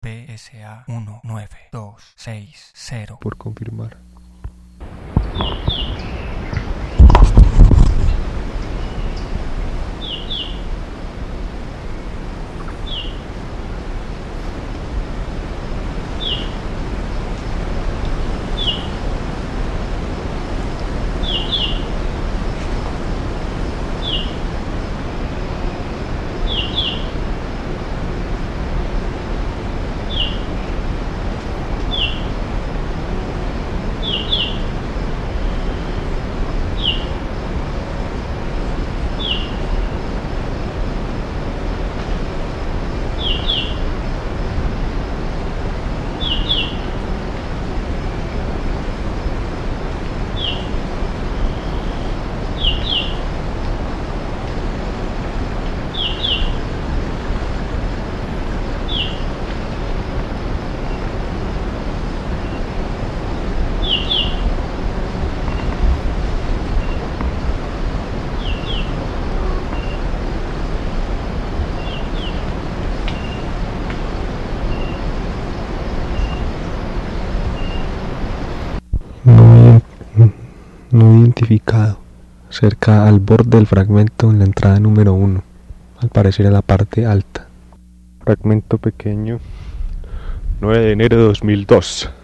PSA 19260. Por confirmar. No identificado, cerca al borde del fragmento en la entrada número 1, al parecer en la parte alta. Fragmento pequeño, 9 de enero de 2002.